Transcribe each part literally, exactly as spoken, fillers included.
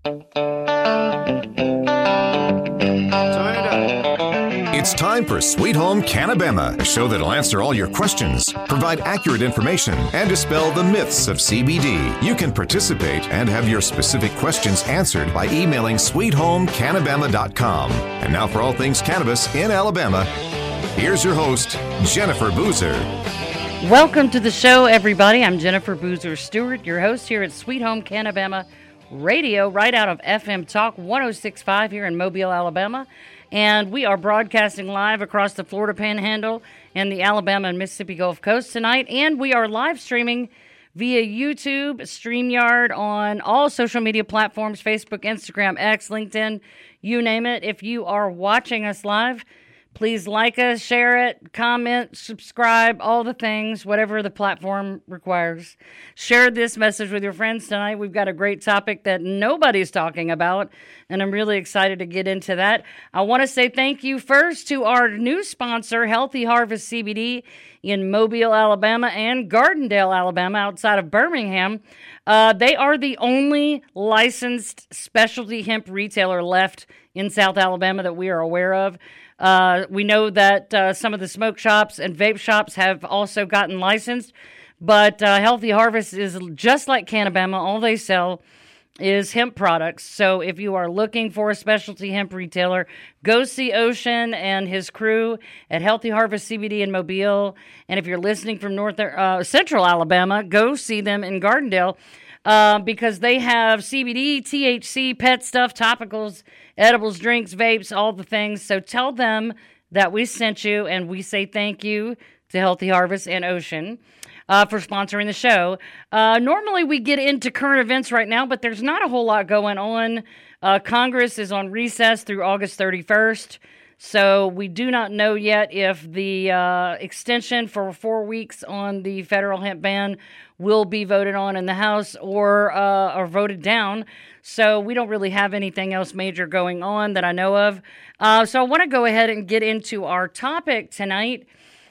It's time for Sweet Home Cannabama, a show that'll answer all your questions, provide accurate information, and dispel the myths of C B D. You can participate and have your specific questions answered by emailing sweet home cannabama dot com. And now for all things cannabis in Alabama, here's your host, Jennifer Boozer. Welcome to the show, everybody. I'm Jennifer Boozer Stewart, your host here at Sweet Home Cannabama Radio, right out of F M Talk one oh six point five here in Mobile, Alabama. And we are broadcasting live across the Florida Panhandle and the Alabama and Mississippi Gulf Coast tonight. And we are live streaming via YouTube, StreamYard, on all social media platforms, Facebook, Instagram, X, LinkedIn, you name it. If you are watching us live, please like us, share it, comment, subscribe, all the things, whatever the platform requires. Share this message with your friends tonight. We've got a great topic that nobody's talking about, and I'm really excited to get into that. I want to say thank you first to our new sponsor, Healthy Harvest C B D in Mobile, Alabama, and Gardendale, Alabama, outside of Birmingham. Uh, they are the only licensed specialty hemp retailer left in South Alabama that we are aware of. Uh, we know that uh, some of the smoke shops and vape shops have also gotten licensed, but uh, Healthy Harvest is just like Cannabama. All they sell is hemp products. So if you are looking for a specialty hemp retailer, go see Ocean and his crew at Healthy Harvest C B D in Mobile. And if you're listening from North uh, Central Alabama, go see them in Gardendale. Uh, because they have C B D, T H C, pet stuff, topicals, edibles, drinks, vapes, all the things. So tell them that we sent you, and we say thank you to Healthy Harvest and Ocean uh, for sponsoring the show. Uh, normally we get into current events right now, but there's not a whole lot going on. Uh, Congress is on recess through August thirty-first. So we do not know yet if the uh, extension for four weeks on the federal hemp ban will be voted on in the House or uh, or voted down. So we don't really have anything else major going on that I know of. Uh, so I want to go ahead and get into our topic tonight.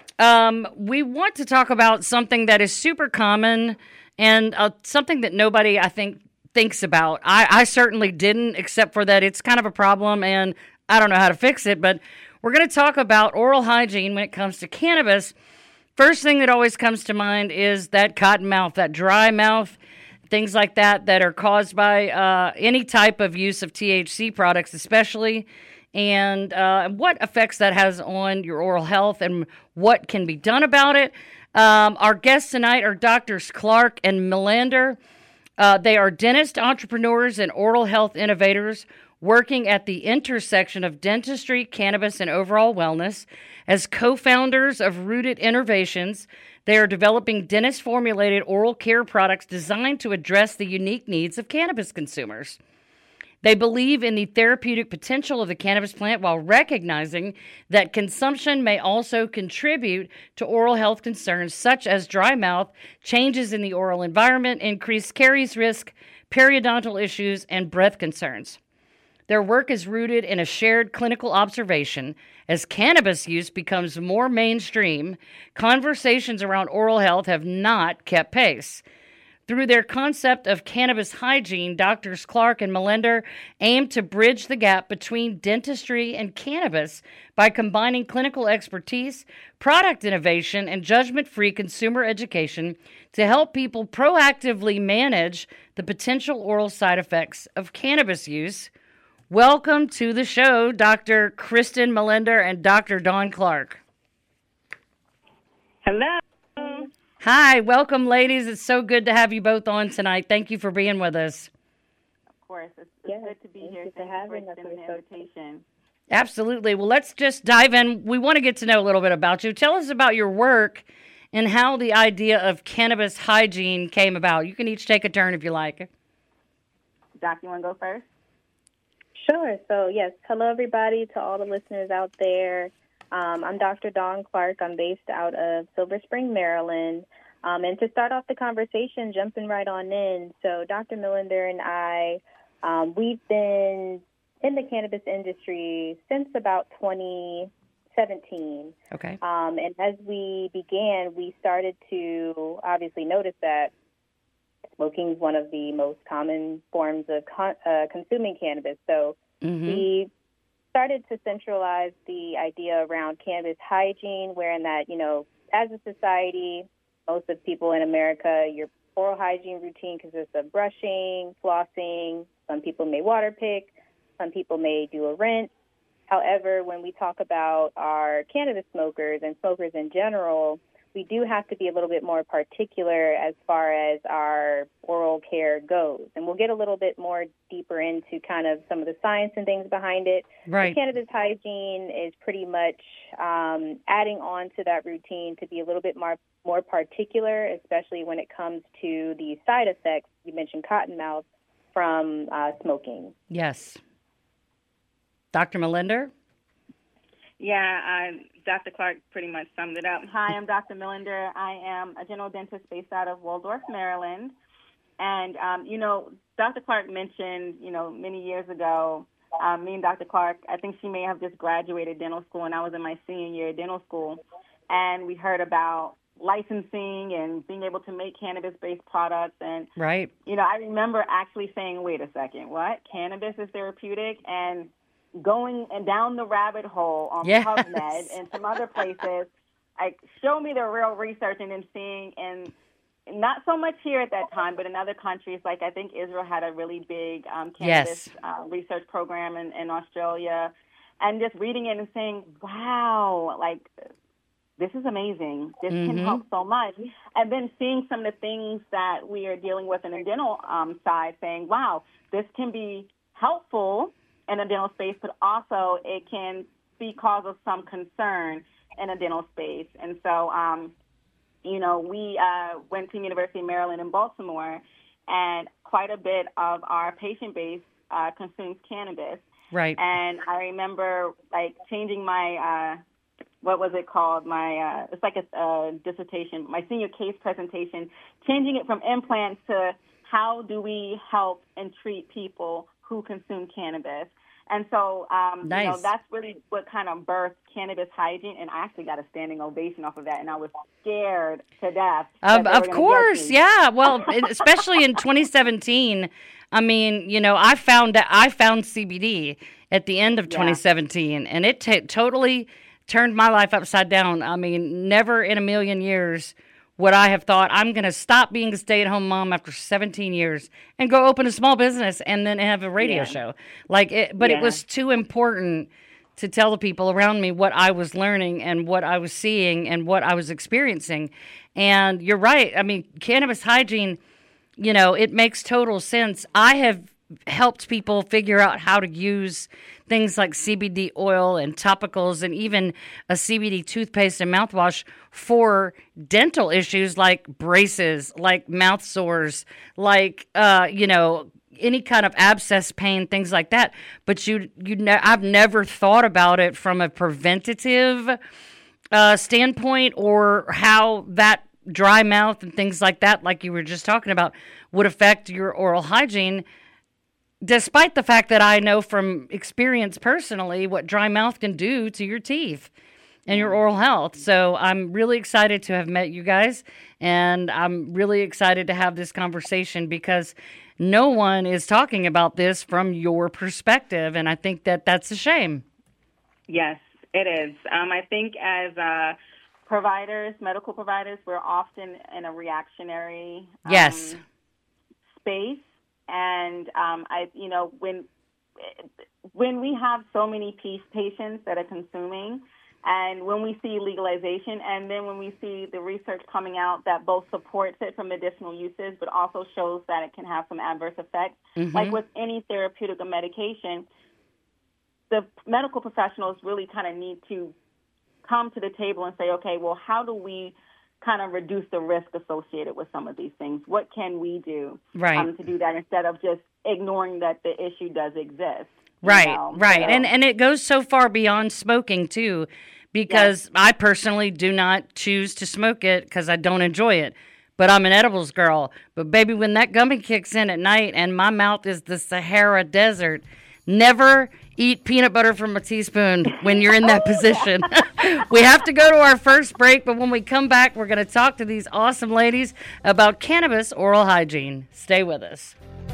Um, we want to talk about something that is super common and uh, something that nobody, I think, thinks about. I, I certainly didn't, except for that it's kind of a problem and I don't know how to fix it, but we're going to talk about oral hygiene when it comes to cannabis. First thing that always comes to mind is that cotton mouth, that dry mouth, things like that that are caused by uh, any type of use of T H C products especially, and uh, what effects that has on your oral health and what can be done about it. Um, our guests tonight are Doctors Clark and Melander. Uh, they are dentist entrepreneurs and oral health innovators working at the intersection of dentistry, cannabis, and overall wellness. As co-founders of Rooted Innovations, they are developing dentist-formulated oral care products designed to address the unique needs of cannabis consumers. They believe in the therapeutic potential of the cannabis plant while recognizing that consumption may also contribute to oral health concerns such as dry mouth, changes in the oral environment, increased caries risk, periodontal issues, and breath concerns. Their work is rooted in a shared clinical observation. As cannabis use becomes more mainstream, conversations around oral health have not kept pace. Through their concept of cannabis hygiene, Doctors Clark and Melander aim to bridge the gap between dentistry and cannabis by combining clinical expertise, product innovation, and judgment-free consumer education to help people proactively manage the potential oral side effects of cannabis use. Welcome to the show, Doctor Kristen Melander and Doctor Dawn Clark. Hello. Hi, welcome, ladies. It's so good to have you both on tonight. Thank you for being with us. Of course. It's, it's yes, good to be thank here. You Thank for you for having extending the invitation. Absolutely. Well, let's just dive in. We want to get to know a little bit about you. Tell us about your work and how the idea of cannabis hygiene came about. You can each take a turn if you like. Doc, you want to go first? Sure. So, yes, hello, everybody, to all the listeners out there. Um, I'm Doctor Dawn Clark. I'm based out of Silver Spring, Maryland. Um, and to start off the conversation, jumping right on in, so Doctor Melander and I, um, we've been in the cannabis industry since about twenty seventeen. Okay. Um, and as we began, we started to obviously notice that smoking is one of the most common forms of con- uh, consuming cannabis. So Mm-hmm. we started to centralize the idea around cannabis hygiene, wherein that, you know, as a society, most of people in America, your oral hygiene routine consists of brushing, flossing. Some people may water pick. Some people may do a rinse. However, when we talk about our cannabis smokers and smokers in general, we do have to be a little bit more particular as far as our oral care goes. And we'll get a little bit more deeper into kind of some of the science and things behind it. Right. The cannabis hygiene is pretty much um, adding on to that routine to be a little bit more, more particular, especially when it comes to the side effects. You mentioned cottonmouth from uh, smoking. Yes. Doctor Melinder? Yeah, I, Doctor Clark pretty much summed it up. Hi, I'm Doctor Millender. I am a general dentist based out of Waldorf, Maryland. And, um, you know, Doctor Clark mentioned, you know, many years ago, um, me and Doctor Clark, I think she may have just graduated dental school, and I was in my senior year of dental school. And we heard about licensing and being able to make cannabis-based products. And, right. you know, I remember actually saying, wait a second, what? Cannabis is therapeutic? And going and down the rabbit hole on yes. PubMed and some other places, like show me the real research, and then seeing, and not so much here at that time, but in other countries, like I think Israel had a really big um, cannabis yes. uh, research program in, in Australia, and just reading it and saying, wow, like this is amazing. This mm-hmm. can help so much. And then seeing some of the things that we are dealing with in the dental um, side, saying, wow, this can be helpful in a dental space, but also it can be cause of some concern in a dental space. And so, um, you know, we uh, went to University of Maryland in Baltimore, and quite a bit of our patient base uh, consumes cannabis. Right. And I remember, like, changing my, uh, what was it called? My, uh, it's like a, a dissertation, my senior case presentation, changing it from implants to how do we help and treat people who consume cannabis. And so, um, nice. you know, that's really what kind of birthed cannabis hygiene. And I actually got a standing ovation off of that. And I was scared to death. Um, of course. Yeah. Well, especially in twenty seventeen. I mean, you know, I found I found C B D at the end of yeah. twenty seventeen, and it t- totally turned my life upside down. I mean, never in a million years would I have thought I'm going to stop being a stay-at-home mom after seventeen years and go open a small business and then have a radio yeah. show. Like, it, but yeah. it was too important to tell the people around me what I was learning and what I was seeing and what I was experiencing. And you're right. I mean, cannabis hygiene, you know, it makes total sense. I have helped people figure out how to use things like C B D oil and topicals and even a C B D toothpaste and mouthwash for dental issues like braces, like mouth sores, like, uh, you know, any kind of abscess pain, things like that. But you, you, ne- I've never thought about it from a preventative uh, standpoint, or how that dry mouth and things like that, like you were just talking about, would affect your oral hygiene. Despite the fact that I know from experience personally what dry mouth can do to your teeth and your oral health. So I'm really excited to have met you guys, and I'm really excited to have this conversation because no one is talking about this from your perspective, and I think that that's a shame. Yes, it is. Um, I think as uh, providers, medical providers, we're often in a reactionary um, yes. space. And um, I, you know, when when we have so many patients that are consuming, and when we see legalization, and then when we see the research coming out that both supports it for medicinal uses, but also shows that it can have some adverse effects, mm-hmm. like with any therapeutic or medication, the medical professionals really kind of need to come to the table and say, okay, well, how do we kind of reduce the risk associated with some of these things? What can we do right. um, to do that instead of just ignoring that the issue does exist? Right, know? right. So, and and it goes so far beyond smoking, too, because yes. I personally do not choose to smoke it because I don't enjoy it. But I'm an edibles girl. But, baby, when that gummy kicks in at night and my mouth is the Sahara Desert, never eat peanut butter from a teaspoon when you're in that position. We have to go to our first break, but when we come back, we're going to talk to these awesome ladies about cannabis oral hygiene. Stay with us.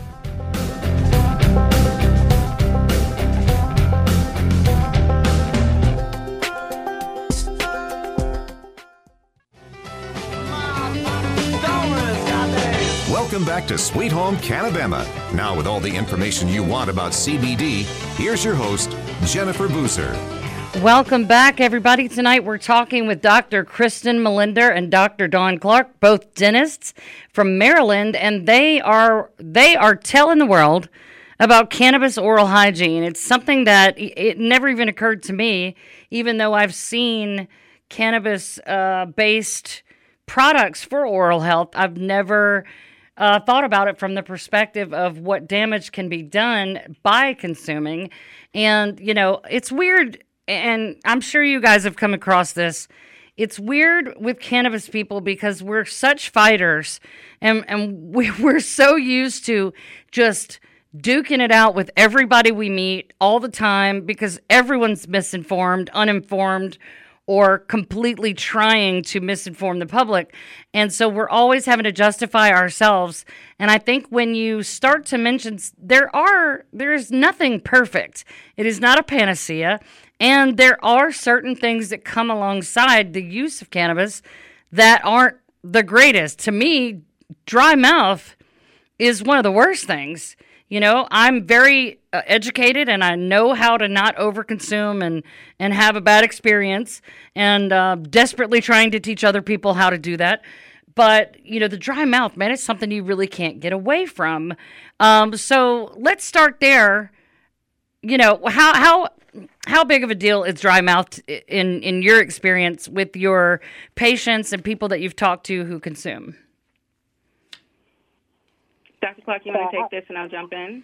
Welcome back to Sweet Home Canabema. Now with all the information you want about C B D, here's your host, Jennifer Boozer. Welcome back, everybody. Tonight we're talking with Doctor Kristen Melinder and Doctor Dawn Clark, both dentists from Maryland, and they are they are telling the world about cannabis oral hygiene. It's something that it never even occurred to me, even though I've seen cannabis-based uh, products for oral health. I've never Uh, thought about it from the perspective of what damage can be done by consuming. And, you know, it's weird, and I'm sure you guys have come across this. It's weird with cannabis people because we're such fighters, and, and we, we're so used to just duking it out with everybody we meet all the time because everyone's misinformed, uninformed, or completely trying to misinform the public. And so we're always having to justify ourselves. And I think when you start to mention, there are, there is nothing perfect. It is not a panacea. And there are certain things that come alongside the use of cannabis that aren't the greatest. To me, dry mouth is one of the worst things. You know, I'm very uh, educated, and I know how to not overconsume and, and have a bad experience, and uh, desperately trying to teach other people how to do that. But, you know, the dry mouth, man, it's something you really can't get away from. Um, so let's start there. You know, how how how big of a deal is dry mouth in, in your experience with your patients and people that you've talked to who consume? Doctor Clark, you want to take this and I'll jump in?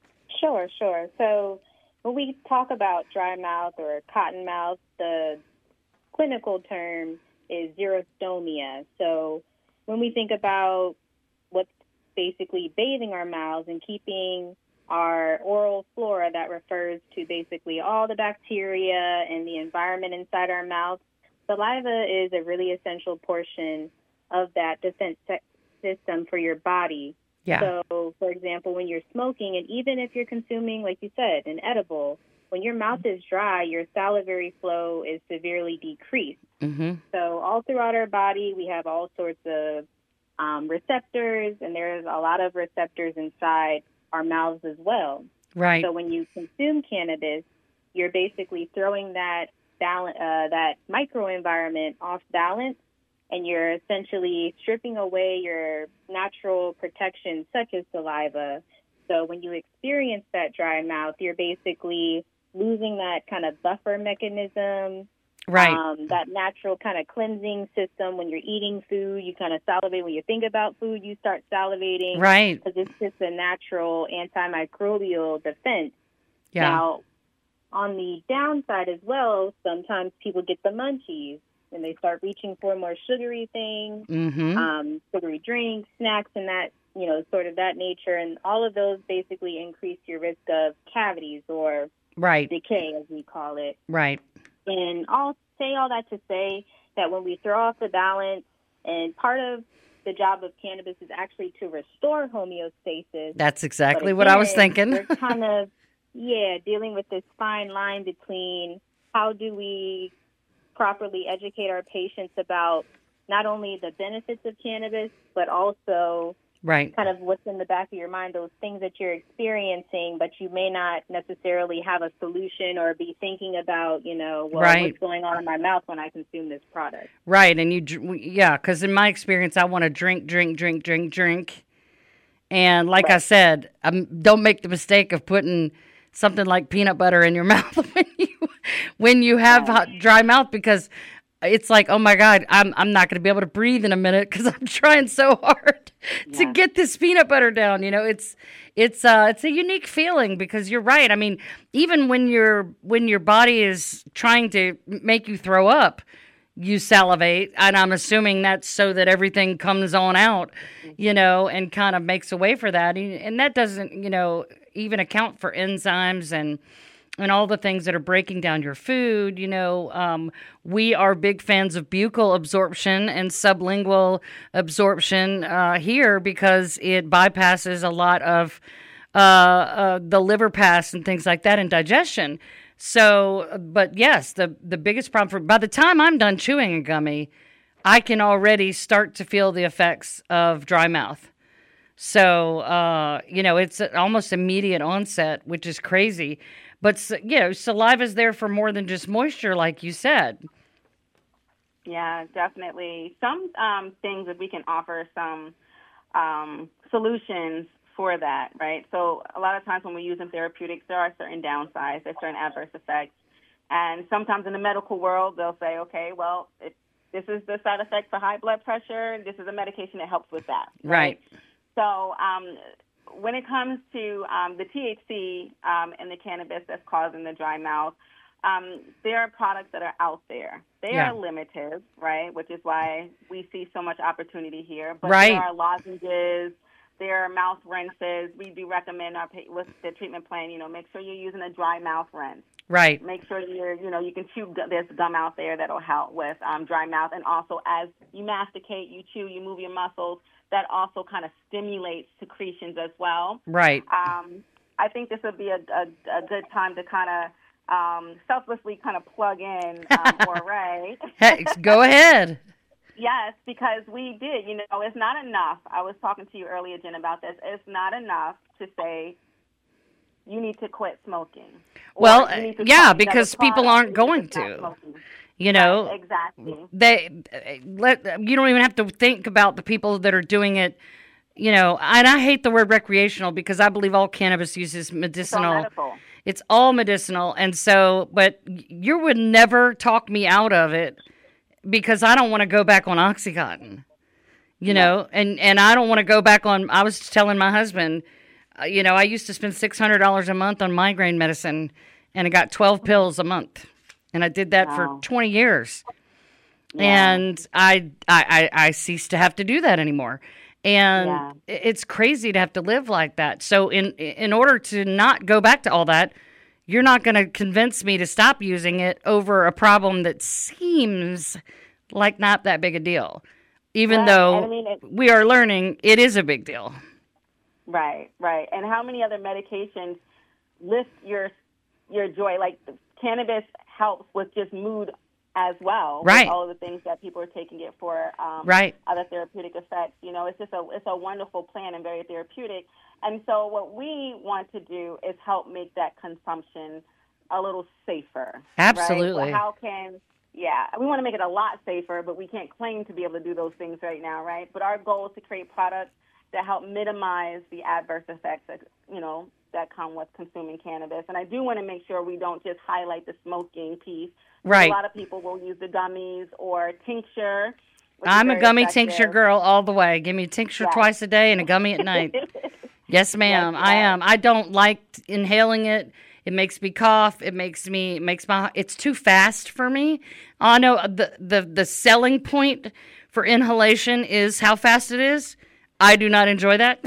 Sure, sure. So when we talk about dry mouth or cotton mouth, the clinical term is xerostomia. So when we think about what's basically bathing our mouths and keeping our oral flora, that refers to basically all the bacteria and the environment inside our mouth, saliva is a really essential portion of that defense system for your body. Yeah. So, for example, when you're smoking, and even if you're consuming, like you said, an edible, when your mouth is dry, your salivary flow is severely decreased. Mm-hmm. So all throughout our body, we have all sorts of um, receptors, and there's a lot of receptors inside our mouths as well. Right. So when you consume cannabis, you're basically throwing that balance, uh, that microenvironment off balance, and you're essentially stripping away your natural protections such as saliva. So when you experience that dry mouth, you're basically losing that kind of buffer mechanism, right? Um, that natural kind of cleansing system. When you're eating food, you kind of salivate. When you think about food, you start salivating. Right. Because it's just a natural antimicrobial defense. Yeah. Now, on the downside as well, sometimes people get the munchies, and they start reaching for more sugary things, mm-hmm. um, sugary drinks, snacks, and that, you know, sort of that nature. And all of those basically increase your risk of cavities or right. decay, as we call it. Right. And I'll say all that to say that when we throw off the balance, and part of the job of cannabis is actually to restore homeostasis. That's exactly again, what I was thinking. We're kind of, yeah, dealing with this fine line between how do we properly educate our patients about not only the benefits of cannabis, but also right. kind of what's in the back of your mind, those things that you're experiencing, but you may not necessarily have a solution or be thinking about, you know, well, right. what's going on in my mouth when I consume this product. Right. And you, yeah, because in my experience, I want to drink, drink, drink, drink, drink. And like right. I said, um, don't make the mistake of putting something like peanut butter in your mouth when you when you have hot, dry mouth, because it's like, oh my God, I'm I'm not going to be able to breathe in a minute because I'm trying so hard yeah. to get this peanut butter down. You know, it's it's uh it's a unique feeling because you're right. I mean, even when your when your body is trying to make you throw up, you salivate, and I'm assuming that's so that everything comes on out, you know, and kind of makes a way for that. And that doesn't, you know, even account for enzymes and and all the things that are breaking down your food. You know, um, we are big fans of buccal absorption and sublingual absorption uh, here because it bypasses a lot of uh, uh, the liver pass and things like that in digestion. So, but yes, the, the biggest problem for, by the time I'm done chewing a gummy, I can already start to feel the effects of dry mouth. So, uh, you know, it's almost immediate onset, which is crazy. But, you know, saliva is there for more than just moisture, like you said. Yeah, definitely. Some um, things that we can offer some um, solutions for that, right? So a lot of times when we're using therapeutics, there are certain downsides, there's certain adverse effects. And sometimes in the medical world, they'll say, okay, well, if this is the side effect for high blood pressure, this is a medication that helps with that. Right. right? So um, when it comes to um, the T H C um, in the cannabis that's causing the dry mouth, um, there are products that are out there. They yeah. are limited, right, which is why we see so much opportunity here. But right. there are lozenges, there are mouth rinses. We do recommend our with the treatment plan, you know, make sure you're using a dry mouth rinse. Right. Make sure you're, you know, you can chew. There's gum out there that'll help with um, dry mouth. And also as you masticate, you chew, you move your muscles, that also kind of stimulates secretions as well. Right. Um, I think this would be a, a, a good time to kind of um, selflessly kind of plug in um, Ouray. Hey, go ahead. Yes, because we did. You know, it's not enough. I was talking to you earlier, Jen, about this. It's not enough to say you need to quit smoking. Well, yeah, because people aren't going to. Smoking. You know, right, exactly. They let you don't even have to think about the people that are doing it. You know, and I hate the word recreational because I believe all cannabis use is medicinal. It's all medical. It's all medicinal, and so, but you would never talk me out of it because I don't want to go back on OxyContin. You no. know, and and I don't want to go back on. I was telling my husband, uh, you know, I used to spend six hundred dollars a month on migraine medicine, and I got twelve pills a month. And I did that wow. for twenty years. Yeah. And I, I, I ceased to have to do that anymore. And yeah. it's crazy to have to live like that. So in in order to not go back to all that, you're not going to convince me to stop using it over a problem that seems like not that big a deal. Even right. though I mean, it, we are learning it is a big deal. Right, right. And how many other medications lift your your joy? Like cannabis helps with just mood as well. Right. With all of the things that people are taking it for. Um, right. Other therapeutic effects. You know, it's just a it's a wonderful plan and very therapeutic. And so what we want to do is help make that consumption a little safer. Absolutely. Right? So how can yeah, we want to make it a lot safer, but we can't claim to be able to do those things right now, right? But our goal is to create products that help minimize the adverse effects that, you know, that come with consuming cannabis. And I do want to make sure we don't just highlight the smoking piece. Right. A lot of people will use the gummies or tincture. I'm a gummy effective. tincture girl all the way. Give me a tincture yes. twice a day and a gummy at night. Yes, ma'am. Yes, I am. I don't like inhaling it. It makes me cough. It makes me, it makes my, it's too fast for me. I know the, the, the selling point for inhalation is how fast it is. I do not enjoy that.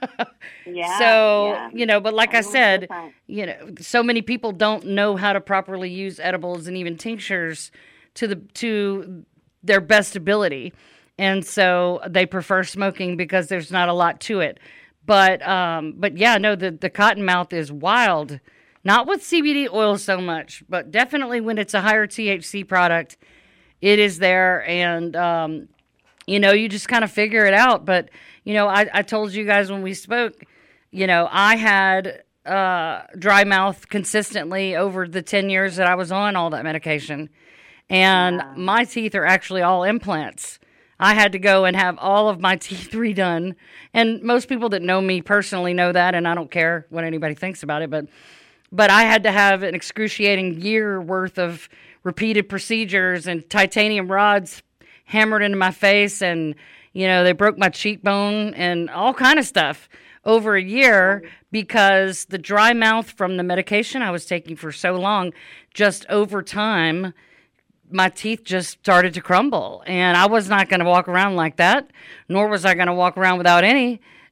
yeah. So, yeah. you know, but like I said, you know, so many people don't know how to properly use edibles and even tinctures to the to their best ability. And so they prefer smoking because there's not a lot to it. But um but yeah, no, the the cottonmouth is wild. Not with C B D oil so much, but definitely when it's a higher T H C product, it is there. And um you know, you just kind of figure it out. But, you know, I, I told you guys when we spoke, you know, I had uh, dry mouth consistently over the ten years that I was on all that medication. And yeah. my teeth are actually all implants. I had to go and have all of my teeth redone. And most people that know me personally know that, and I don't care what anybody thinks about it. But, but I had to have an excruciating year worth of repeated procedures and titanium rods hammered into my face, and you know they broke my cheekbone and all kind of stuff over a year because the dry mouth from the medication I was taking for so long, just over time my teeth just started to crumble, and I was not going to walk around like that, nor was I going to walk around without any,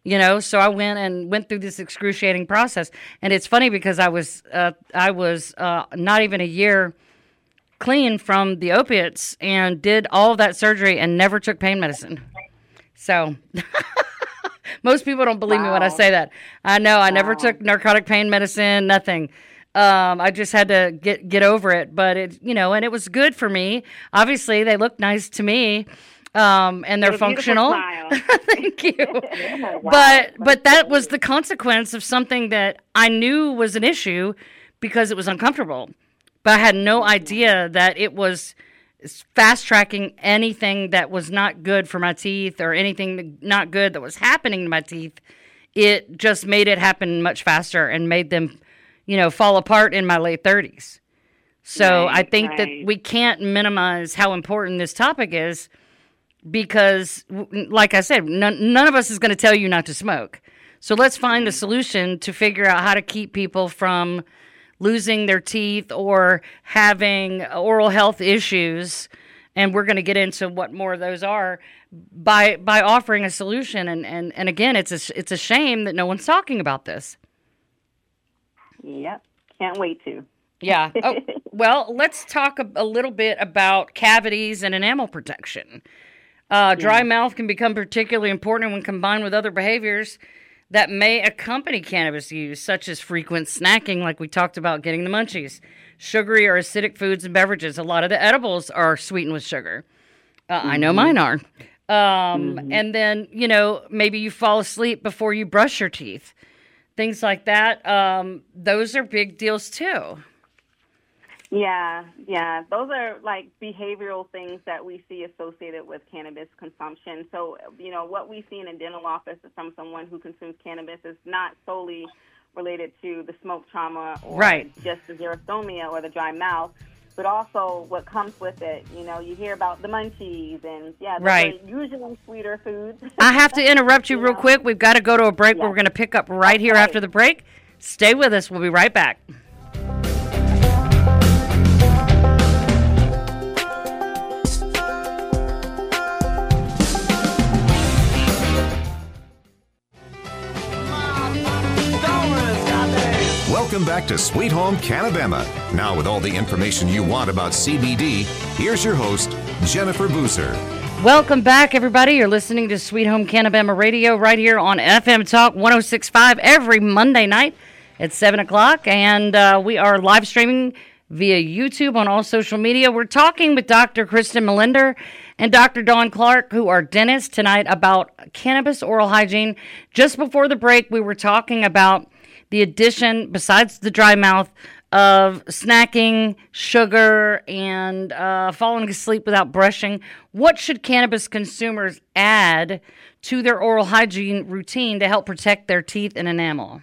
You know, so I went and went through this excruciating process. And it's funny because I was uh, I was uh, not even a year clean from the opiates and did all of that surgery and never took pain medicine. So most people don't believe wow. me when I say that. I know I wow. never took narcotic pain medicine, nothing. Um, I just had to get get over it. But it, you know, and it was good for me. Obviously, they look nice to me. Um, and they're functional. Thank you. Wow. But but that was the consequence of something that I knew was an issue because it was uncomfortable. But I had no idea that it was fast tracking anything that was not good for my teeth or anything not good that was happening to my teeth. It just made it happen much faster and made them, you know, fall apart in my late thirties. So right, I think right. that we can't minimize how important this topic is. Because, like I said, none, none of us is going to tell you not to smoke. So let's find a solution to figure out how to keep people from losing their teeth or having oral health issues. And we're going to get into what more of those are by by offering a solution. And, and, and again, it's a, it's a shame that no one's talking about this. Yep. Can't wait to. Yeah. Oh, well, let's talk a, a little bit about cavities and enamel protection. Uh, dry yeah. mouth can become particularly important when combined with other behaviors that may accompany cannabis use, such as frequent snacking, like we talked about, getting the munchies, sugary or acidic foods and beverages. A lot of the edibles are sweetened with sugar. Uh, mm-hmm. I know mine are. Um, mm-hmm. And then, you know, maybe you fall asleep before you brush your teeth. Things like that. Um, those are big deals, too. Yeah, yeah. Those are like behavioral things that we see associated with cannabis consumption. So, you know, what we see in a dental office from someone who consumes cannabis is not solely related to the smoke trauma or right. just the xerostomia or the dry mouth, but also what comes with it. You know, you hear about the munchies and, yeah, those right. are usually sweeter foods. I have to interrupt you, you real know? quick. We've got to go to a break. Yeah. We're going to pick up right here okay. after the break. Stay with us. We'll be right back. Welcome back to Sweet Home Canabema. Now with all the information you want about C B D, here's your host, Jennifer Boozer. Welcome back, everybody. You're listening to Sweet Home Canabema Radio right here on F M Talk one oh six point five every Monday night at seven o'clock. And uh, we are live streaming via YouTube on all social media. We're talking with Doctor Kristen Melinder and Doctor Dawn Clark, who are dentists, tonight about cannabis oral hygiene. Just before the break, we were talking about the addition, besides the dry mouth, of snacking, sugar, and uh, falling asleep without brushing. What should cannabis consumers add to their oral hygiene routine to help protect their teeth and enamel?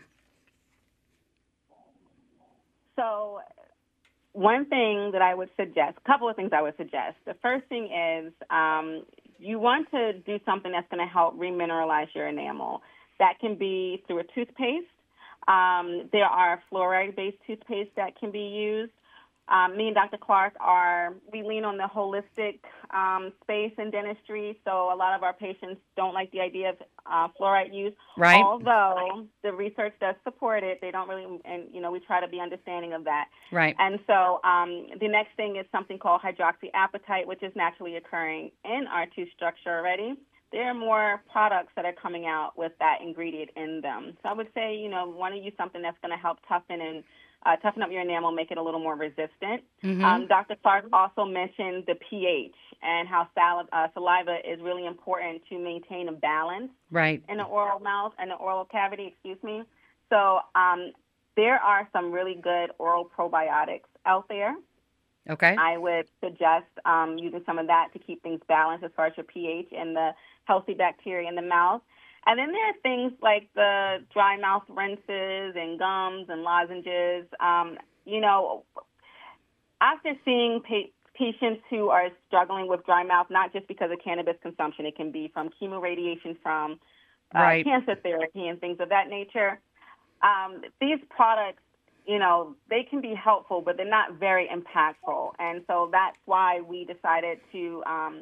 So one thing that I would suggest, a couple of things I would suggest. The first thing is um, you want to do something that's going to help remineralize your enamel. That can be through a toothpaste. Um, there are fluoride-based toothpaste that can be used. Um, me and Doctor Clark are, we lean on the holistic um, space in dentistry, so a lot of our patients don't like the idea of uh, fluoride use. Right. Although the research does support it, they don't really, and, you know, we try to be understanding of that. Right. And so um, the next thing is something called hydroxyapatite, which is naturally occurring in our tooth structure already. There are more products that are coming out with that ingredient in them. So I would say, you know, want to use something that's going to help toughen and uh, toughen up your enamel, make it a little more resistant. Mm-hmm. Um, Doctor Clark also mentioned the pH and how sal- uh, saliva is really important to maintain a balance right. in the oral mouth and the oral cavity, excuse me. So um, there are some really good oral probiotics out there. Okay. I would suggest um, using some of that to keep things balanced as far as your pH and the healthy bacteria in the mouth. And then there are things like the dry mouth rinses and gums and lozenges. Um, you know, after seeing pa- patients who are struggling with dry mouth, not just because of cannabis consumption, it can be from chemoradiation, from uh, right. cancer therapy and things of that nature. Um, these products, you know, they can be helpful, but they're not very impactful. And so that's why we decided to um,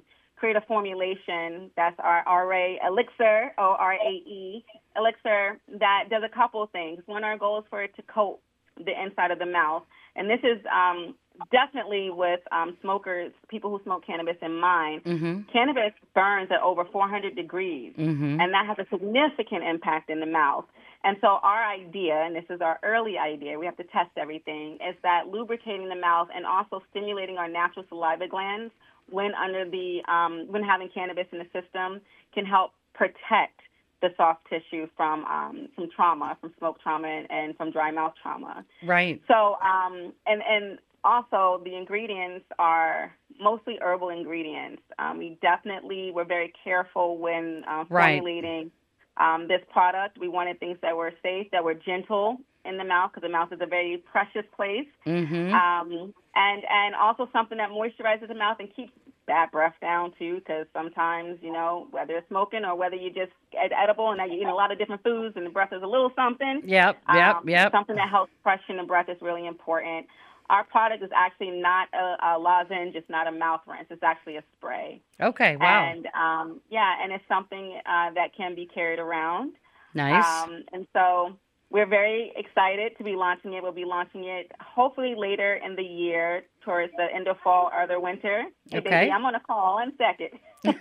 create a formulation that's our R A Elixir, O R A E, Elixir, that does a couple of things. One, our goal is for it to coat the inside of the mouth. And this is um, definitely with um, smokers, people who smoke cannabis in mind. Mm-hmm. Cannabis burns at over four hundred degrees, mm-hmm. and that has a significant impact in the mouth. And so our idea, and this is our early idea, we have to test everything, is that lubricating the mouth and also stimulating our natural saliva glands when under the um, when having cannabis in the system can help protect the soft tissue from um, from trauma, from smoke trauma, and, and from dry mouth trauma. Right. So, um, and and also the ingredients are mostly herbal ingredients. Um, we definitely were very careful when uh, formulating right. um, this product. We wanted things that were safe, that were gentle in the mouth, because the mouth is a very precious place. Mm-hmm. Um, and and also something that moisturizes the mouth and keeps bad breath down too, because sometimes, you know, whether it's smoking or whether you just ed- edible and now you're eating a lot of different foods and the breath is a little something. Yep, yep, um, yep. Something that helps freshen the breath is really important. Our product is actually not a, a lozenge, it's not a mouth rinse, it's actually a spray. Okay, wow. And um, yeah, and it's something uh, that can be carried around. Nice. Um, and so we're very excited to be launching it. We'll be launching it hopefully later in the year, towards the end of fall or the winter. Hey, okay. Baby, I'm on a call in a second.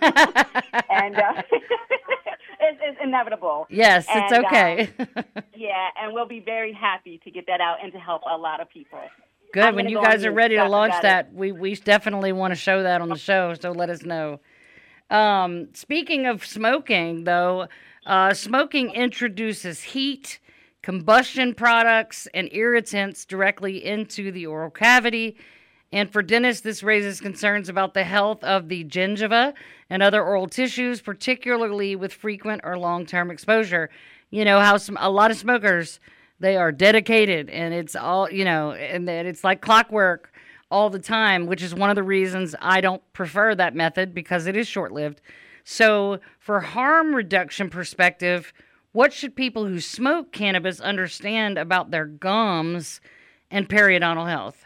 and uh, it's, it's inevitable. Yes, and, it's okay. um, yeah, and we'll be very happy to get that out and to help a lot of people. Good. I'm when you go guys are ready to launch that, it. we, we definitely want to show that on the show, so let us know. Um, speaking of smoking, though, uh, smoking introduces heat, combustion products, and irritants directly into the oral cavity. And for dentists, this raises concerns about the health of the gingiva and other oral tissues, particularly with frequent or long-term exposure. You know how some, a lot of smokers, they are dedicated, and it's all, you know, and that it's like clockwork all the time, which is one of the reasons I don't prefer that method, because it is short-lived. So for harm reduction perspective, what should people who smoke cannabis understand about their gums and periodontal health?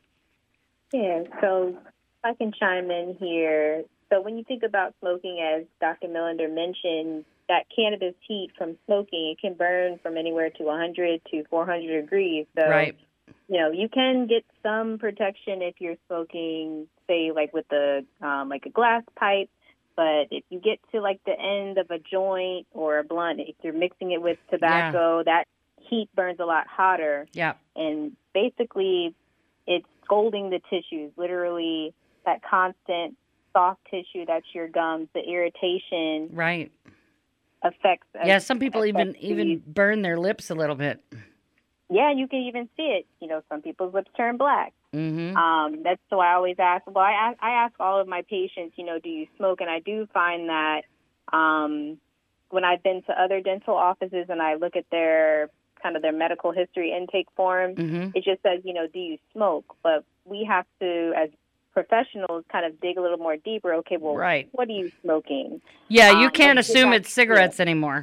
Yeah, so I can chime in here. So when you think about smoking, as Doctor Millender mentioned, that cannabis heat from smoking, it can burn from anywhere to one hundred to four hundred degrees. So, right. you know, you can get some protection if you're smoking, say, like with the um, like a glass pipe. But if you get to, like, the end of a joint or a blunt, if you're mixing it with tobacco, yeah. that heat burns a lot hotter. Yeah. And basically, it's scalding the tissues, literally that constant soft tissue that's your gums, the irritation. Right. Affects. Yeah, some people even, the, even burn their lips a little bit. Yeah, you can even see it. You know, some people's lips turn black. Mm-hmm. Um, that's so I always ask. Well, I ask, I ask all of my patients, you know, do you smoke? And I do find that um, when I've been to other dental offices and I look at their kind of their medical history intake form, mm-hmm. it just says, you know, do you smoke? But we have to, as professionals, kind of dig a little more deeper. Okay, well, right. what are you smoking? Yeah, you um, can't assume exactly, it's cigarettes yeah. anymore.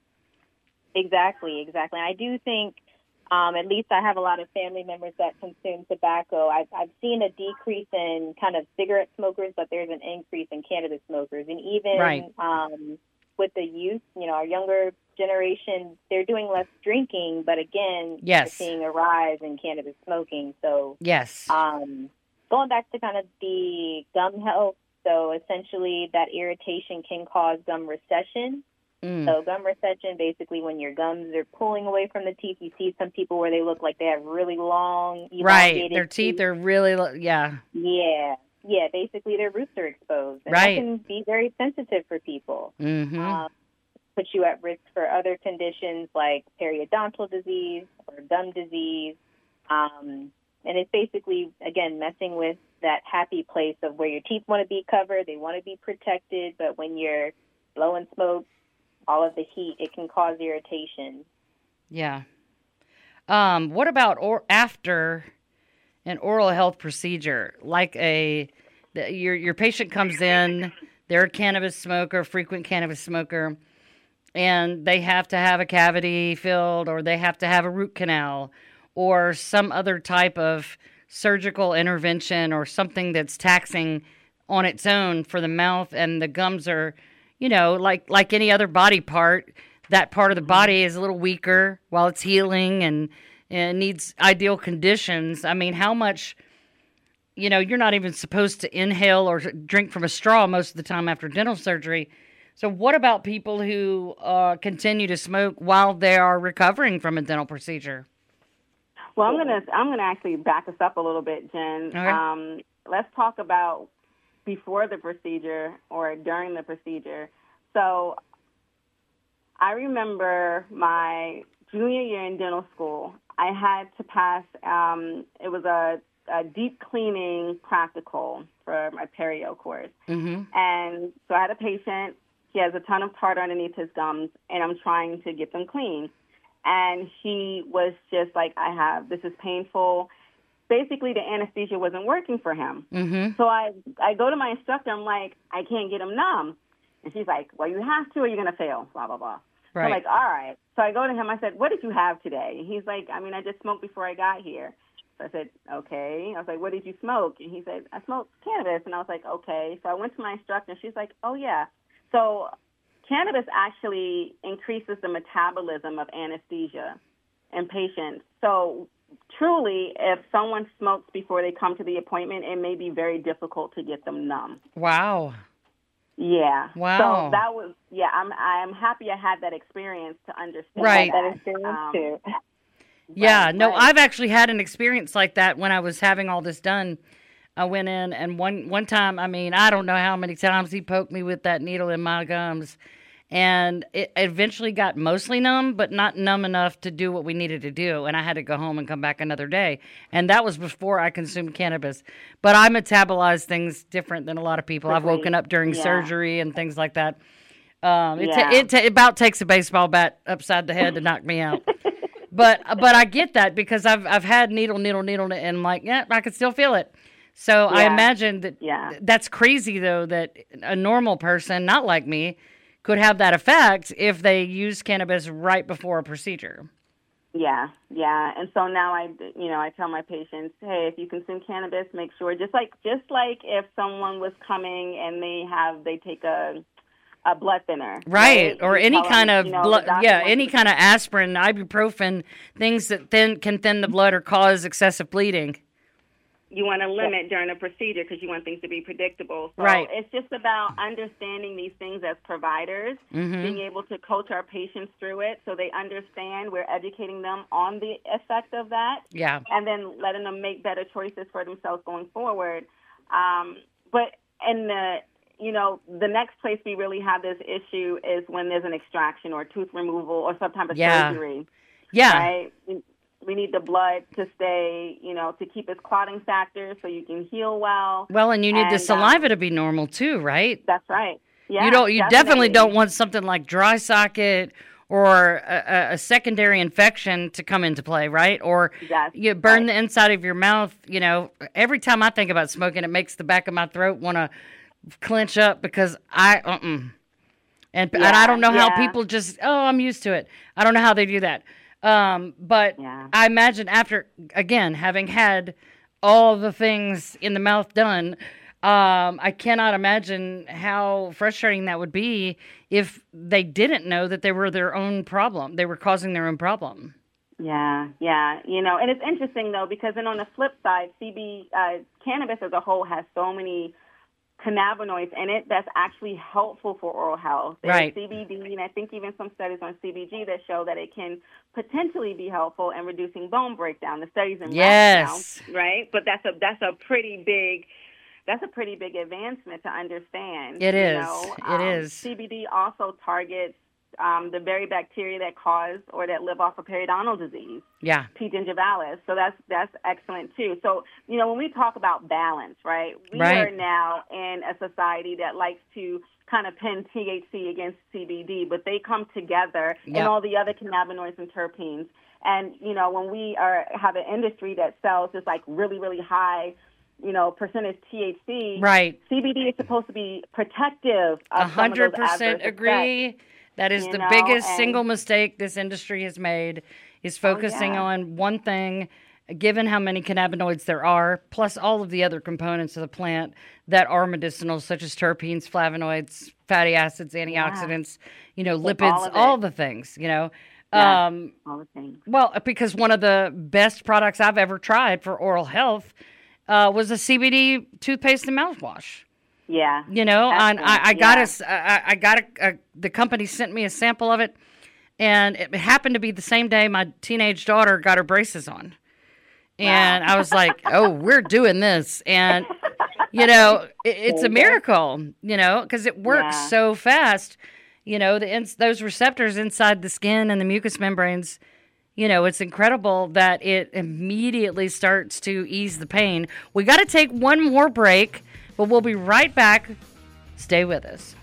Exactly, exactly. And I do think. Um, at least I have a lot of family members that consume tobacco. I've, I've seen a decrease in kind of cigarette smokers, but there's an increase in cannabis smokers. And even right. um, with the youth, you know, our younger generation, they're doing less drinking, but again, yes. we're seeing a rise in cannabis smoking. So yes, um, going back to kind of the gum health, so essentially that irritation can cause gum recession. Mm. So gum recession, basically when your gums are pulling away from the teeth, you see some people where they look like they have really long, elongated right. Their teeth teeth are really, lo- yeah. Yeah. Yeah, basically their roots are exposed. And right. that can be very sensitive for people. Mm-hmm. Um, put you at risk for other conditions like periodontal disease or gum disease. Um, and it's basically, again, messing with that happy place of where your teeth want to be covered, they want to be protected, but when you're blowing smoke, all of the heat, it can cause irritation. Yeah. Um, what about or after an oral health procedure, like a the, your your patient comes in, they're a cannabis smoker, frequent cannabis smoker, and they have to have a cavity filled, or they have to have a root canal, or some other type of surgical intervention, or something that's taxing on its own for the mouth, and the gums are, you know, like like any other body part. That part of the body is a little weaker while it's healing and, and needs ideal conditions. I mean, how much, you know, you're not even supposed to inhale or drink from a straw most of the time after dental surgery. So what about people who uh, continue to smoke while they are recovering from a dental procedure? Well, I'm gonna I'm gonna actually back us up a little bit, Jen. Okay. Um, let's talk about before the procedure or during the procedure. So I remember my junior year in dental school, I had to pass, um, it was a, a deep cleaning practical for my perio course. Mm-hmm. And so I had a patient, he has a ton of tartar underneath his gums, and I'm trying to get them clean. And he was just like, I have, this is painful. Basically, the anesthesia wasn't working for him. Mm-hmm. So I, I go to my instructor, I'm like, I can't get him numb. And she's like, well, you have to or you're going to fail, blah, blah, blah. Right. I'm like, all right. So I go to him, I said, what did you have today? And he's like, I mean, I just smoked before I got here. So I said, okay. I was like, what did you smoke? And he said, I smoked cannabis. And I was like, okay. So I went to my instructor, and she's like, oh, yeah. So cannabis actually increases the metabolism of anesthesia in patients. So truly, if someone smokes before they come to the appointment, it may be very difficult to get them numb. Wow. Yeah. Wow. So that was, yeah, I'm I'm happy I had that experience to understand. Right. That experience Um, too. Yeah, Right, no, right. I've actually had an experience like that when I was having all this done. I went in, and one, one time, I mean, I don't know how many times he poked me with that needle in my gums, and it eventually got mostly numb, but not numb enough to do what we needed to do, and I had to go home and come back another day, and that was before I consumed cannabis. But I metabolize things different than a lot of people. I've Quickly. woken up during Yeah. surgery and things like that. Um, it, Yeah. ta- it, ta- it about takes a baseball bat upside the head to knock me out. But but I get that because I've I've had needle, needle, needle, and I'm like, yeah, I can still feel it. So I Yeah. imagine that Yeah. that's crazy, though, that a normal person, not like me, could have that effect if they use cannabis right before a procedure. Yeah, yeah. And so now I, you know, I tell my patients, hey, if you consume cannabis, make sure, just like just like if someone was coming and they have, they take a a blood thinner. Right, or You any tell kind them, of you know, the blood, doctor yeah, wants any to- kind of aspirin, ibuprofen, things that thin can thin the blood or cause excessive bleeding. You want to limit during a procedure because you want things to be predictable. So Right. it's just about understanding these things as providers, Mm-hmm. being able to coach our patients through it so they understand. We're educating them on the effect of that. Yeah. And then letting them make better choices for themselves going forward. Um, but in the, you know, the next place we really have this issue is when there's an extraction or tooth removal or some type of Yeah. surgery. Yeah. Right? We, we need the blood to stay, you know, to keep its clotting factor so you can heal well. Well, and you need the And, saliva um, to be normal too, right? That's right. Yeah, you don't. You definitely don't want something like dry socket or a, a- a secondary infection to come into play, right? Or Yes, you burn right. the inside of your mouth. You know, every time I think about smoking, it makes the back of my throat want to clench up because I, uh-uh. and and I Yeah, don't know how yeah. people just. Oh, I'm used to it. I don't know how they do that. Um, but Yeah. I imagine after again having had all the things in the mouth done. Um, I cannot imagine how frustrating that would be if they didn't know that they were their own problem. They were causing their own problem. Yeah, yeah. You know, and it's interesting, though, because then on the flip side, C B, uh, cannabis as a whole has so many cannabinoids in it that's actually helpful for oral health. There's Right. C B D, and I think even some studies on C B G that show that it can potentially be helpful in reducing bone breakdown. The studies in Yes. rats now, right? But that's a that's a pretty big that's a pretty big advancement to understand. It you is. know? It Um, is. C B D also targets um, the very bacteria that cause or that live off of periodontal disease. Yeah. P. gingivalis. So that's that's excellent too. So, you know, when we talk about balance, right, we Right. are now in a society that likes to kind of pin T H C against C B D, but they come together Yep. and all the other cannabinoids and terpenes. And, you know, when we are have an industry that sells just like really, really high, you know, percentage T H C, Right. C B D is supposed to be protective A of some of hundred those adverse percent effects. agree. That is you the know, biggest and- single mistake this industry has made is focusing yeah. on one thing given how many cannabinoids there are, plus all of the other components of the plant that are medicinal, such as terpenes, flavonoids, fatty acids, antioxidants, yeah. you know, lipids, all, all the things, you know. Yeah, um, all the things. Well, because one of the best products I've ever tried for oral health uh, was a C B D toothpaste and mouthwash. Yeah. You know, and I, I got yeah. a, I, I got a, a, the company sent me a sample of it, and it happened to be the same day my teenage daughter got her braces on. And wow. I was like, oh, we're doing this. And, you know, it, it's a miracle, you know, because it works yeah. so fast. You know, the ins- those receptors inside the skin and the mucous membranes, you know, it's incredible that it immediately starts to ease the pain. We got to take one more break, but we'll be right back. Stay with us.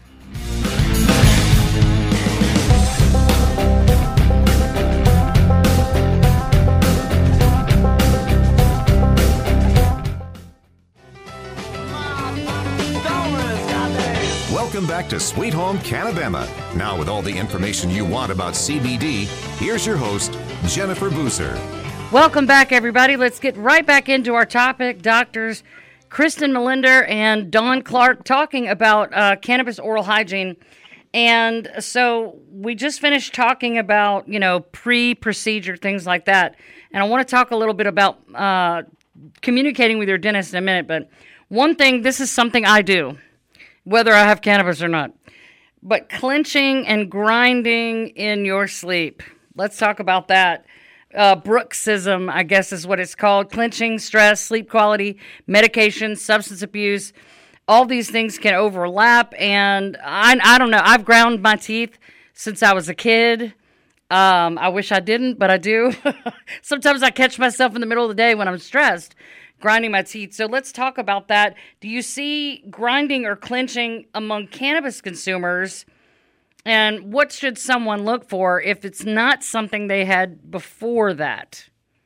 Welcome back to Sweet Home Canabema. Now with all the information you want about C B D, here's your host, Jennifer Boozer. Welcome back, everybody. Let's get right back into our topic. Doctors Kristen Melinder and Dawn Clark talking about uh, cannabis oral hygiene. And so we just finished talking about, you know, pre-procedure, things like that. And I want to talk a little bit about uh, communicating with your dentist in a minute. But one thing, this is something I do, whether I have cannabis or not. But clenching and grinding in your sleep. Let's talk about that. Uh, bruxism, I guess is what it's called. Clenching, stress, sleep quality, medication, substance abuse. All these things can overlap. And I, I don't know. I've ground my teeth since I was a kid. Um, I wish I didn't, but I do. Sometimes I catch myself in the middle of the day when I'm stressed, grinding my teeth. So let's talk about that. Do you see grinding or clenching among cannabis consumers? And what should someone look for if it's not something they had before that?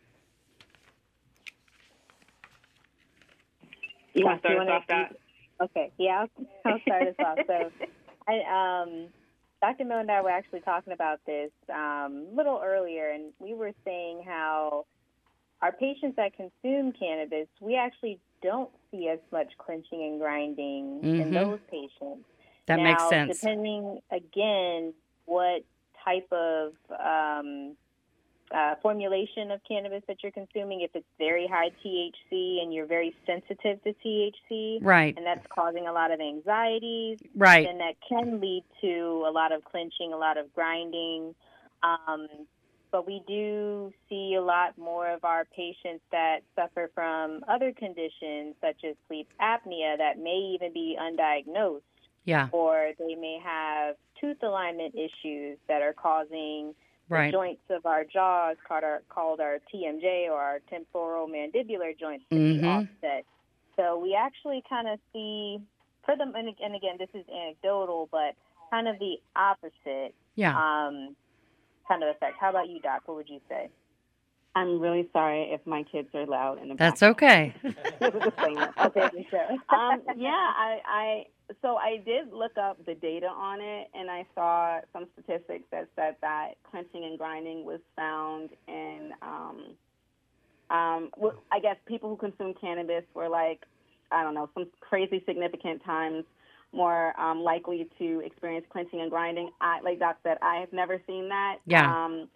You want to start us off that? Okay, yeah, I'll, I'll start us off. So, I, um, Doctor Mill and I were actually talking about this um, a little earlier, and we were saying how our patients that consume cannabis, we actually don't see as much clenching and grinding mm-hmm. in those patients. That now, makes sense. Depending, again, what type of um, uh, formulation of cannabis that you're consuming, if it's very high T H C and you're very sensitive to T H C, right, and that's causing a lot of anxieties, right, then that can lead to a lot of clenching, a lot of grinding. Um, but we do see a lot more of our patients that suffer from other conditions, such as sleep apnea, that may even be undiagnosed. Yeah. Or they may have tooth alignment issues that are causing right. the joints of our jaws, called our, called our T M J or our temporal mandibular joints, to mm-hmm. be offset. So we actually kind of see, for them, and again, this is anecdotal, but kind of the opposite yeah. um, kind of effect. How about you, Doc? What would you say? I'm really sorry if my kids are loud in the That's background. okay. Okay, sure. um, yeah, I, I so I did look up the data on it, and I saw some statistics that said that clenching and grinding was found in, um, um, well, I guess people who consume cannabis were like, I don't know, some crazy significant times more um, likely to experience clenching and grinding. I, like Doc said, I have never seen that. Yeah. Um,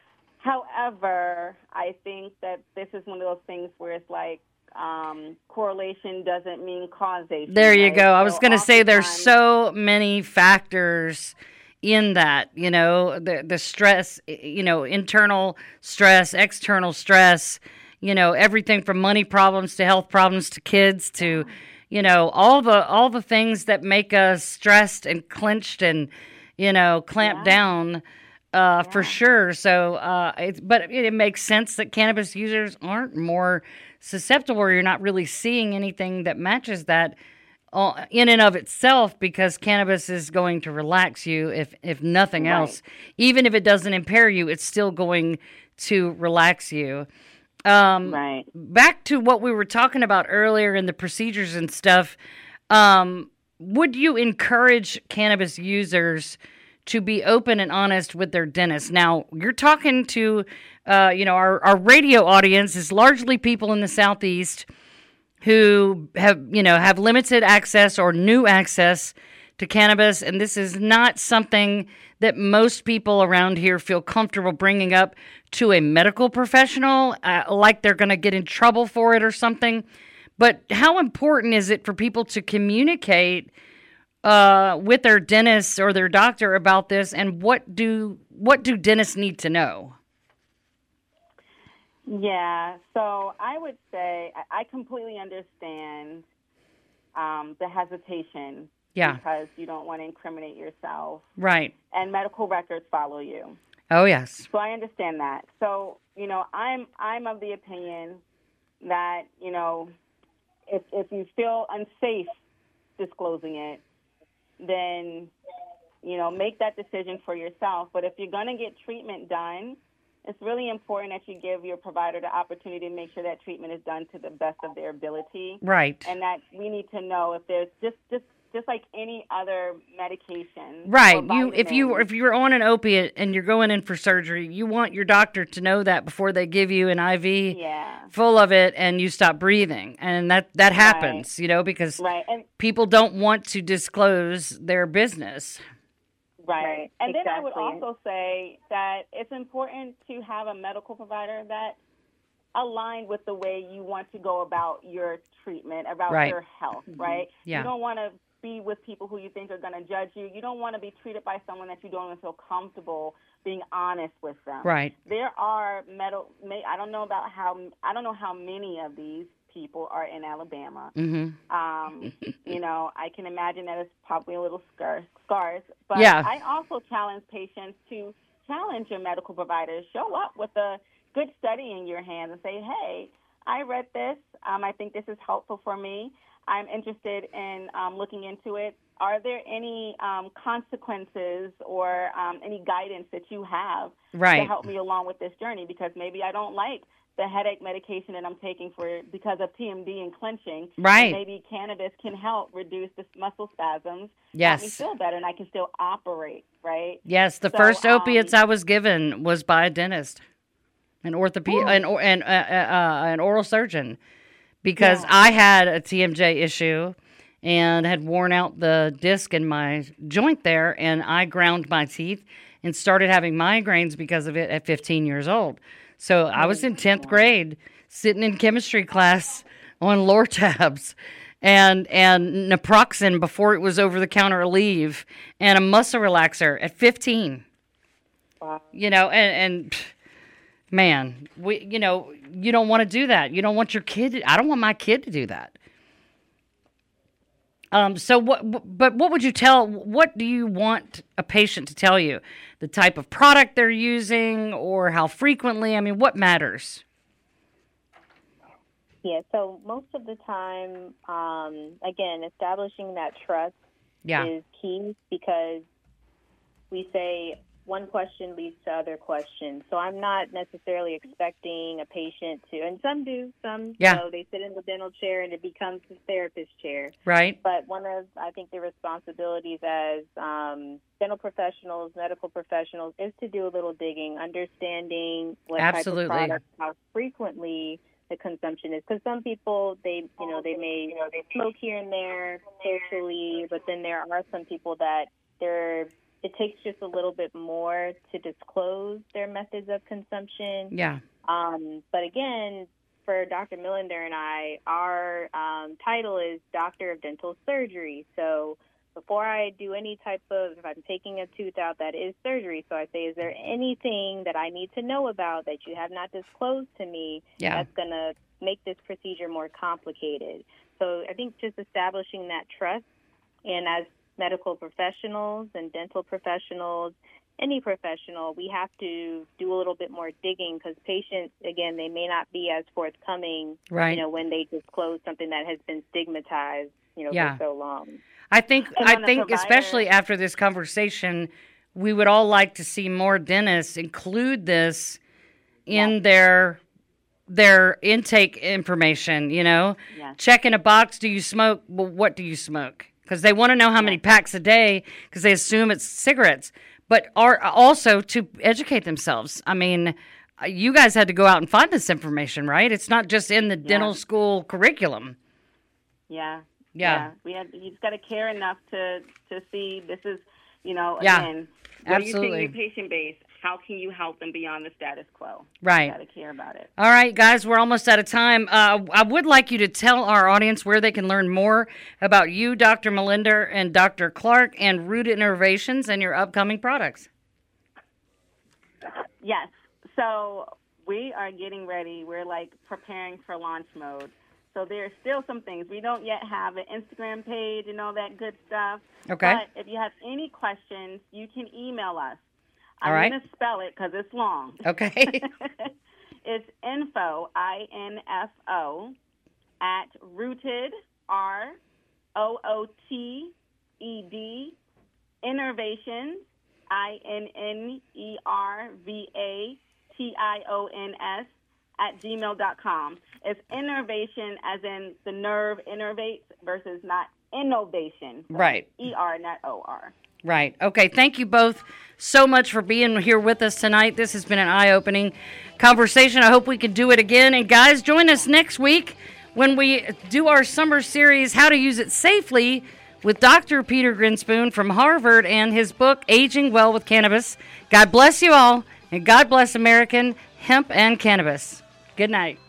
However, I think that this is one of those things where it's like um, correlation doesn't mean causation. There you right? go. I so was going to say there's so many factors in that, you know, the the stress, you know, internal stress, external stress, you know, everything from money problems to health problems to kids to, you know, all the all the things that make us stressed and clenched and, you know, clamped yeah. down. Uh, yeah. For sure. So, uh, it's, but it, it makes sense that cannabis users aren't more susceptible, or you're not really seeing anything that matches that uh, in and of itself, because cannabis is going to relax you, if if nothing right. else. Even if it doesn't impair you, it's still going to relax you. Um, right. Back to what we were talking about earlier in the procedures and stuff. Um, would you encourage cannabis users to be open and honest with their dentist. Now, you're talking to, uh, you know, our, our radio audience is largely people in the Southeast who have, you know, have limited access or new access to cannabis, and this is not something that most people around here feel comfortable bringing up to a medical professional, uh, like they're going to get in trouble for it or something. But how important is it for people to communicate uh, with their dentist or their doctor about this, and what do what do dentists need to know? Yeah, so I would say I I completely understand um, the hesitation. Yeah. Because you don't want to incriminate yourself. Right. And medical records follow you. Oh, yes. So I understand that. So, you know, I'm I'm of the opinion that, you know, if if you feel unsafe disclosing it, then, you know, make that decision for yourself. But if you're going to get treatment done, it's really important that you give your provider the opportunity to make sure that treatment is done to the best of their ability. Right. And that we need to know if there's just just just like any other medication. Right. You if you if you're on an opiate and you're going in for surgery, you want your doctor to know that before they give you an I V yeah. full of it and you stop breathing. And that, that happens, right. you know, because right. and, people don't want to disclose their business. Right. right. And exactly. then I would also say that it's important to have a medical provider that aligned with the way you want to go about your treatment, about right. your health, right? Yeah. You don't want to be with people who you think are going to judge you. You don't want to be treated by someone that you don't even feel comfortable being honest with them. Right. There are metal. I don't know about how. I don't know how many of these people are in Alabama. Mm-hmm. Um, you know, I can imagine that it's probably a little scarce. scarce but yeah. I also challenge patients to challenge your medical providers. Show up with a good study in your hand and say, hey, I read this. Um, I think this is helpful for me. I'm interested in um, looking into it. Are there any um, consequences or um, any guidance that you have right. to help me along with this journey? Because maybe I don't like the headache medication that I'm taking for because of P M D and clenching. Right. And maybe cannabis can help reduce the muscle spasms. Yes. Help me feel better, and I can still operate, right? Yes, the so, first um, opiates I was given was by a dentist, an orthopedic, an, an, uh, uh, an oral surgeon. Because yeah. I had a T M J issue and had worn out the disc in my joint there, and I ground my teeth and started having migraines because of it at fifteen years old. So I was in tenth grade, sitting in chemistry class on Lortabs and and naproxen before it was over-the-counter Aleve and a muscle relaxer at fifteen. Wow. You know, and... and man, we, you know, you don't want to do that. You don't want your kid to, I don't want my kid to do that. Um, so what, but what would you tell, what do you want a patient to tell you? The type of product they're using or how frequently? I mean, what matters? Yeah, so most of the time, um, again, establishing that trust yeah. is key because we say, one question leads to other questions. So I'm not necessarily expecting a patient to, and some do, some, yeah. you know, they sit in the dental chair and it becomes the therapist chair. Right. But one of, I think, the responsibilities as um, dental professionals, medical professionals, is to do a little digging, understanding what Absolutely. type of product, how frequently the consumption is. Because some people, they, you know, they may you know, they smoke here and there socially, but then there are some people that they're, it takes just a little bit more to disclose their methods of consumption. Yeah. Um, but again, for Doctor Millender and I, our um, title is Doctor of Dental Surgery. So before I do any type of, if I'm taking a tooth out, that is surgery. So I say, is there anything that I need to know about that you have not disclosed to me yeah. that's going to make this procedure more complicated? So I think just establishing that trust, and as medical professionals and dental professionals, any professional, we have to do a little bit more digging because patients, again, they may not be as forthcoming, right. you know, when they disclose something that has been stigmatized, you know, yeah. for so long. I think, and I think provider, especially after this conversation, we would all like to see more dentists include this in yeah. their their intake information, you know, yeah. check in a box. Do you smoke? Well, what do you smoke? Because they want to know how many packs a day because they assume it's cigarettes. but are also to educate themselves. I mean, you guys had to go out and find this information, right? It's not just in the yeah. dental school curriculum. Yeah. Yeah. yeah. We had, you just got to care enough to, to see this is, you know, yeah. again, what Absolutely. are you seeing your patient base? How can you help them beyond the status quo? Right. You got to care about it. All right, guys, we're almost out of time. Uh, I would like you to tell our audience where they can learn more about you, Doctor Melinda, and Doctor Clark, and Root Innovations and your upcoming products. Yes. So we are getting ready. We're like preparing for launch mode. So there are still some things. We don't yet have an Instagram page and all that good stuff. Okay. But if you have any questions, you can email us. All I'm right. going to spell it because it's long. Okay. It's info, I N F O, at rooted, R O O T E D, innovations, I N N E R V A T I O N S, at gmail dot com. It's innovation as in the nerve innervates versus not innovation. So right. E R, not O R. Right. Okay. Thank you both so much for being here with us tonight. This has been an eye-opening conversation. I hope we can do it again. And guys, join us next week when we do our summer series, How to Use It Safely, with Doctor Peter Grinspoon from Harvard and his book, Aging Well with Cannabis. God bless you all, and God bless American hemp and cannabis. Good night.